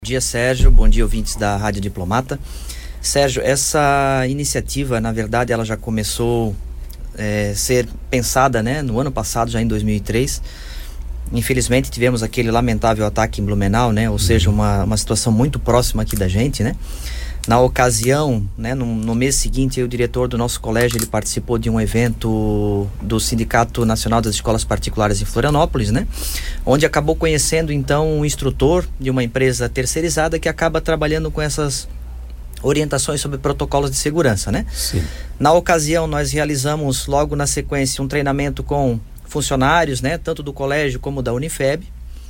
Bom dia, Sérgio. Bom dia, ouvintes da Rádio Diplomata. Sérgio, essa iniciativa, na verdade, ela já começou a ser pensada, né, no ano passado, já em 2003. Infelizmente, tivemos aquele lamentável ataque em Blumenau, né, ou seja, uma situação muito próxima aqui da gente, né. Na ocasião, né, no mês seguinte, o diretor do nosso colégio, ele participou de um evento do Sindicato Nacional das Escolas Particulares em Florianópolis, né, onde acabou conhecendo, então, um instrutor de uma empresa terceirizada que acaba trabalhando com essas orientações sobre protocolos de segurança, né. Sim. Na ocasião, nós realizamos logo na sequência um treinamento com funcionários, né, tanto do colégio como da Unifeb.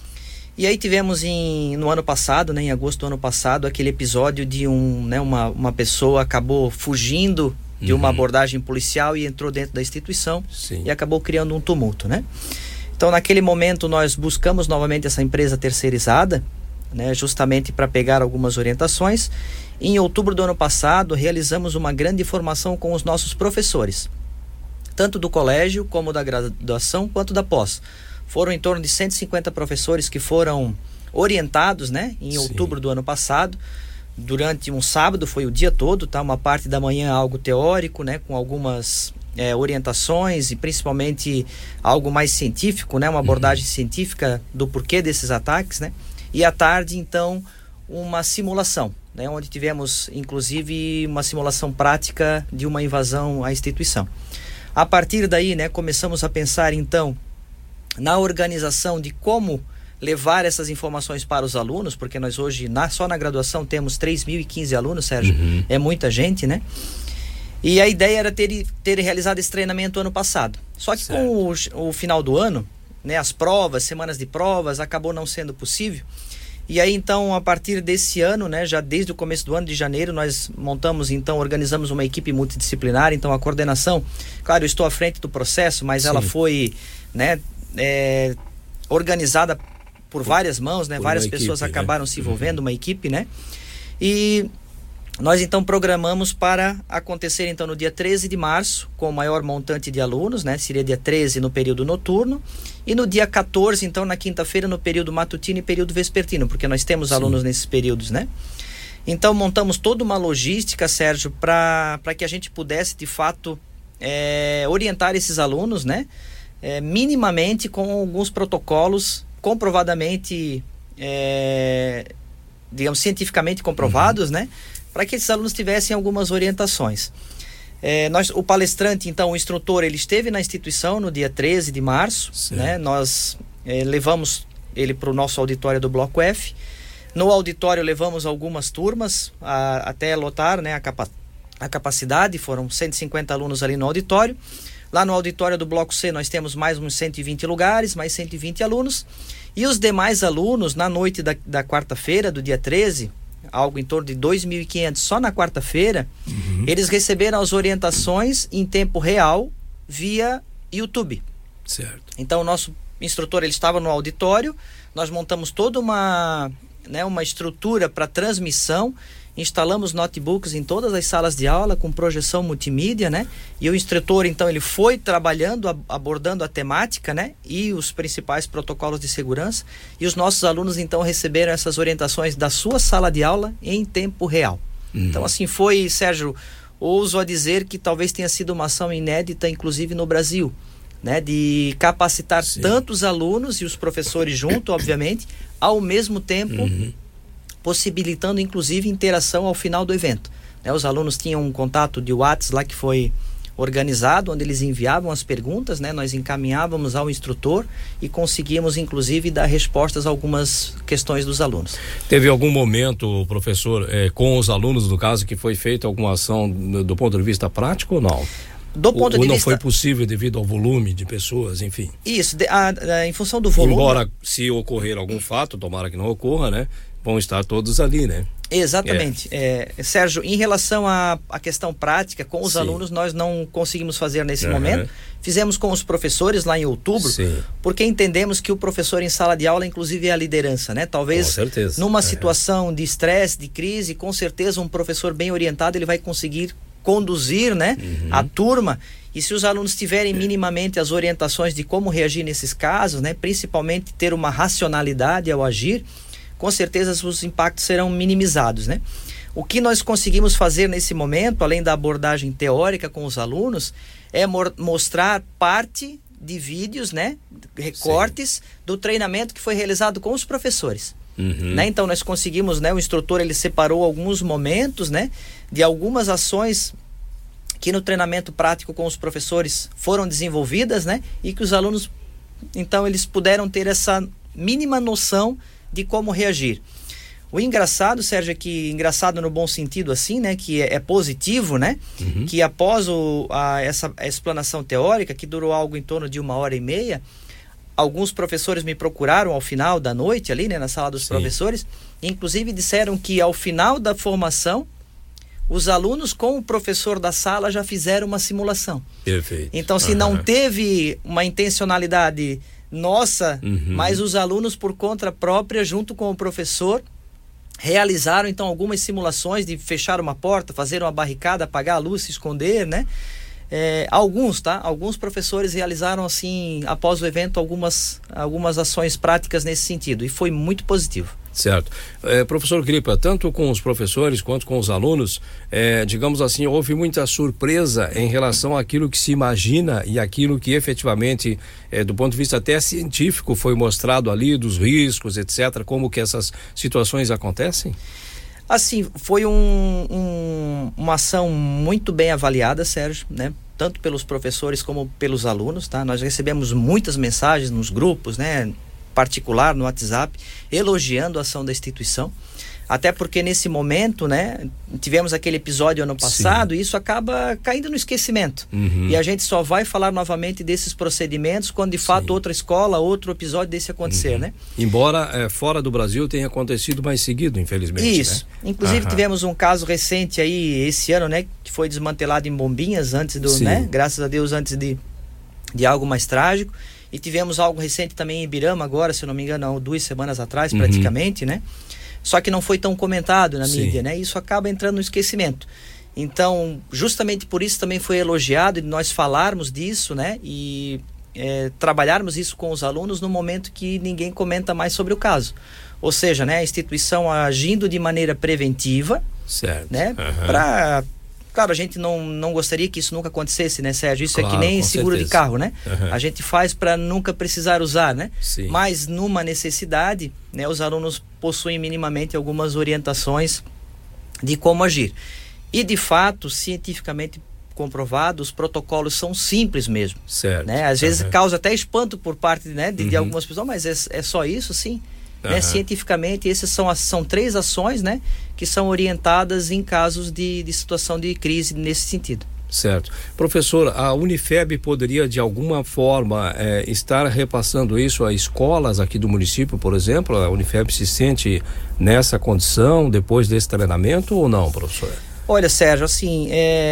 E aí tivemos no ano passado, né, em agosto do ano passado, aquele episódio de uma pessoa acabou fugindo de uma abordagem policial e entrou dentro da instituição. Sim. E acabou criando um tumulto, né? Então, naquele momento, nós buscamos novamente essa empresa terceirizada, né, justamente para pegar algumas orientações. E em outubro do ano passado, realizamos uma grande formação com os nossos professores, tanto do colégio, como da graduação, quanto da pós. Foram em torno de 150 professores que foram orientados, né, em outubro do ano passado, durante um sábado, foi o dia todo, tá? Uma parte da manhã algo teórico, né, com algumas orientações e principalmente algo mais científico, né, uma abordagem científica do porquê desses ataques, né, e à tarde, então, uma simulação, né, onde tivemos, inclusive, uma simulação prática de uma invasão à instituição. A partir daí, né, começamos a pensar, então, na organização de como levar essas informações para os alunos, porque nós hoje, só na graduação, temos 3.015 alunos, Sérgio, é muita gente, né? E a ideia era ter realizado esse treinamento ano passado. Só que com o final do ano, né, as provas, semanas de provas, acabou não sendo possível. E aí, então, a partir desse ano, né, já desde o começo do ano de janeiro, nós organizamos uma equipe multidisciplinar. Então, a coordenação, claro, eu estou à frente do processo, mas ela foi, né, organizada por várias mãos, né? Várias pessoas acabaram se envolvendo, uma equipe, né? E nós então programamos para acontecer então no dia 13 de março, com o maior montante de alunos, né? Seria dia 13 no período noturno e no dia 14, então na quinta-feira, no período matutino e período vespertino, porque nós temos alunos nesses períodos, né? Então montamos toda uma logística, Sérgio, para que a gente pudesse de fato orientar esses alunos, né? Minimamente com alguns protocolos comprovadamente, digamos, cientificamente comprovados, né? Para que esses alunos tivessem algumas orientações. O palestrante, então, o instrutor, ele esteve na instituição no dia 13 de março, né? Nós levamos ele para o nosso auditório do Bloco F. No auditório levamos algumas turmas até lotar, né, a capacidade, foram 150 alunos ali no auditório. Lá no auditório do Bloco C nós temos mais uns 120 lugares, mais 120 alunos. E os demais alunos, na noite da quarta-feira, do dia 13, algo em torno de 2.500 só na quarta-feira, eles receberam as orientações em tempo real via YouTube. Certo. Então o nosso instrutor, ele estava no auditório, nós montamos toda uma estrutura para transmissão. Instalamos notebooks em todas as salas de aula com projeção multimídia, né? E o instrutor, então, ele foi trabalhando, abordando a temática, né? E os principais protocolos de segurança. E os nossos alunos, então, receberam essas orientações da sua sala de aula em tempo real. Então, assim foi, Sérgio, ouso a dizer que talvez tenha sido uma ação inédita, inclusive no Brasil, né? De capacitar tantos alunos e os professores junto, obviamente, ao mesmo tempo, possibilitando inclusive interação ao final do evento, né? Os alunos tinham um contato de WhatsApp lá que foi organizado, onde eles enviavam as perguntas, né? Nós encaminhávamos ao instrutor e conseguíamos inclusive dar respostas a algumas questões dos alunos. Teve algum momento, professor, com os alunos, no caso, que foi feita alguma ação do ponto de vista prático ou não? Do ponto de vista... não foi possível devido ao volume de pessoas, enfim? Isso, em função do volume... Embora, se ocorrer algum fato, tomara que não ocorra, né? Vão estar todos ali, né? Exatamente. Sérgio, em relação à questão prática, com os alunos, nós não conseguimos fazer nesse momento. Fizemos com os professores lá em outubro, porque entendemos que o professor em sala de aula, inclusive, é a liderança, né? Talvez, numa situação de estresse, de crise, com certeza um professor bem orientado, ele vai conseguir conduzir, né, a turma. E se os alunos tiverem minimamente as orientações de como reagir nesses casos, né, principalmente ter uma racionalidade ao agir, com certeza os impactos serão minimizados, né? O que nós conseguimos fazer nesse momento, além da abordagem teórica com os alunos, é mostrar parte de vídeos, né? Recortes do treinamento que foi realizado com os professores. Né? Então nós conseguimos, né? O instrutor ele separou alguns momentos, né? De algumas ações que no treinamento prático com os professores foram desenvolvidas, né? E que os alunos, então, eles puderam ter essa mínima noção de como reagir. O engraçado, Sérgio, é que, engraçado no bom sentido assim, né, que é positivo, né, que após essa explanação teórica, que durou algo em torno de 1h30, alguns professores me procuraram ao final da noite ali, né, na sala dos professores, inclusive disseram que ao final da formação, os alunos com o professor da sala já fizeram uma simulação. Perfeito. Então, se não teve uma intencionalidade nossa, mas os alunos por conta própria, junto com o professor, realizaram então algumas simulações de fechar uma porta, fazer uma barricada, apagar a luz, se esconder, né? Alguns professores realizaram assim, após o evento, algumas ações práticas nesse sentido, e foi muito positivo. Certo. Professor Gripa, tanto com os professores quanto com os alunos, digamos assim, houve muita surpresa em relação àquilo que se imagina e aquilo que efetivamente, do ponto de vista até científico, foi mostrado ali, dos riscos, etc. Como que essas situações acontecem? Assim, foi uma ação muito bem avaliada, Sérgio, né? Tanto pelos professores como pelos alunos, tá? Nós recebemos muitas mensagens nos grupos, né? Particular, no WhatsApp, elogiando a ação da instituição, até porque nesse momento, né, tivemos aquele episódio ano passado, e isso acaba caindo no esquecimento, e a gente só vai falar novamente desses procedimentos quando de fato outra escola, outro episódio desse acontecer, né? Embora fora do Brasil tenha acontecido mais seguido, infelizmente. Isso, né? Inclusive tivemos um caso recente aí esse ano, né, que foi desmantelado em Bombinhas antes do, né, graças a Deus, antes de algo mais trágico. E tivemos algo recente também em Ibirama agora, se eu não me engano, 2 semanas atrás, praticamente, né? Só que não foi tão comentado na mídia, né? Isso acaba entrando no esquecimento. Então, justamente por isso também foi elogiado e nós falarmos disso, né? E trabalharmos isso com os alunos no momento que ninguém comenta mais sobre o caso. Ou seja, né? A instituição agindo de maneira preventiva, né? Claro, a gente não gostaria que isso nunca acontecesse, né, Sérgio? Isso claro, é que nem seguro de carro, né? A gente faz para nunca precisar usar, né? Mas numa necessidade, né, os alunos possuem minimamente algumas orientações de como agir. E de fato, cientificamente comprovado, os protocolos são simples mesmo. Certo. Né? Às vezes causa até espanto por parte, né, de algumas pessoas, mas é só isso, sim. Né? Cientificamente, essas são 3 ações, né, que são orientadas em casos de situação de crise nesse sentido. Certo. Professor, a Unifeb poderia de alguma forma estar repassando isso a escolas aqui do município, por exemplo? A Unifeb se sente nessa condição depois desse treinamento ou não, professor? Olha, Sérgio, assim,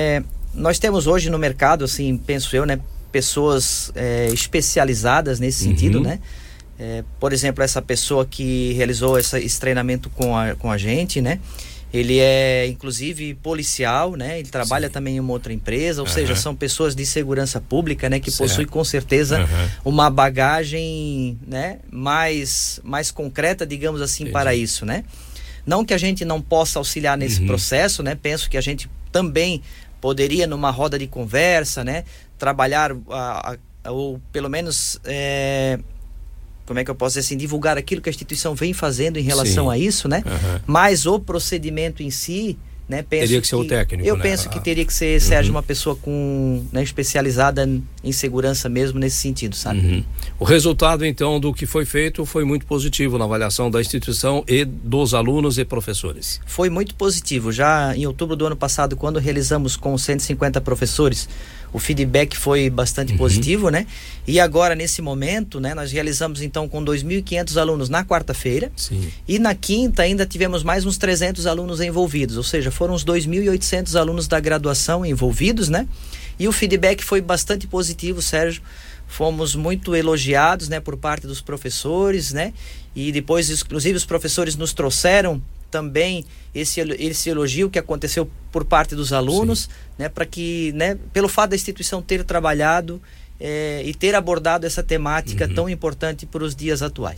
nós temos hoje no mercado, assim, penso eu, né, pessoas especializadas nesse sentido, né? Por exemplo, essa pessoa que realizou esse treinamento com a gente, né? Ele é inclusive policial, né? Ele trabalha também em uma outra empresa, ou seja, são pessoas de segurança pública, né? Que possuem com certeza uma bagagem, né? Mais concreta, digamos assim, para isso, né? Não que a gente não possa auxiliar nesse processo, né? Penso que a gente também poderia, numa roda de conversa, né? Trabalhar, ou pelo menos... como é que eu posso dizer assim, divulgar aquilo que a instituição vem fazendo em relação a isso, né? Mas o procedimento em si, né? Teria que ser o técnico, eu penso que teria que ser, Sérgio, uma pessoa né, especializada em segurança mesmo nesse sentido, sabe? O resultado, então, do que foi feito foi muito positivo na avaliação da instituição e dos alunos e professores. Foi muito positivo. Já em outubro do ano passado, quando realizamos com 150 professores, o feedback foi bastante positivo, né? E agora, nesse momento, né, nós realizamos então com 2.500 alunos na quarta-feira. E na quinta ainda tivemos mais uns 300 alunos envolvidos, ou seja, foram uns 2.800 alunos da graduação envolvidos, né? E o feedback foi bastante positivo, Sérgio. Fomos muito elogiados, né, por parte dos professores, né? E depois, inclusive, os professores nos trouxeram também esse elogio que aconteceu por parte dos alunos, né, para que, né, pelo fato da instituição ter trabalhado e ter abordado essa temática tão importante para os dias atuais.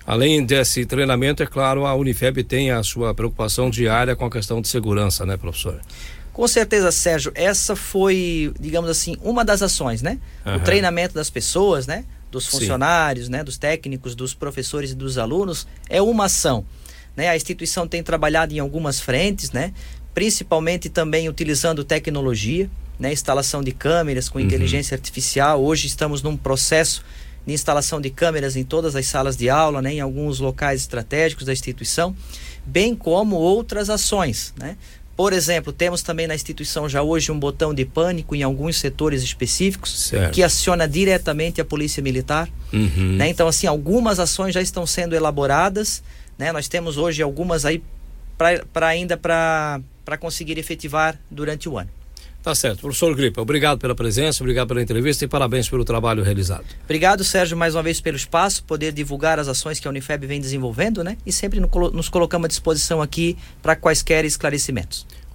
Além desse treinamento, é claro, a Unifeb tem a sua preocupação diária com a questão de segurança, né, professor? Com certeza, Sérgio, essa foi, digamos assim, uma das ações, né? O treinamento das pessoas, né? Dos funcionários, né? Dos técnicos, dos professores e dos alunos, é uma ação, né? A instituição tem trabalhado em algumas frentes, né? Principalmente também utilizando tecnologia, né? Instalação de câmeras com inteligência artificial. Hoje estamos num processo de instalação de câmeras em todas as salas de aula, né? Em alguns locais estratégicos da instituição, bem como outras ações, né? Por exemplo, temos também na instituição já hoje um botão de pânico em alguns setores específicos, que aciona diretamente a Polícia Militar, né? Então, assim, algumas ações já estão sendo elaboradas, né? Nós temos hoje algumas aí para conseguir efetivar durante o ano. Tá certo. Professor Gripa, obrigado pela presença, obrigado pela entrevista e parabéns pelo trabalho realizado. Obrigado, Sérgio, mais uma vez pelo espaço, poder divulgar as ações que a Unifeb vem desenvolvendo, né? E sempre nos colocamos à disposição aqui para quaisquer esclarecimentos.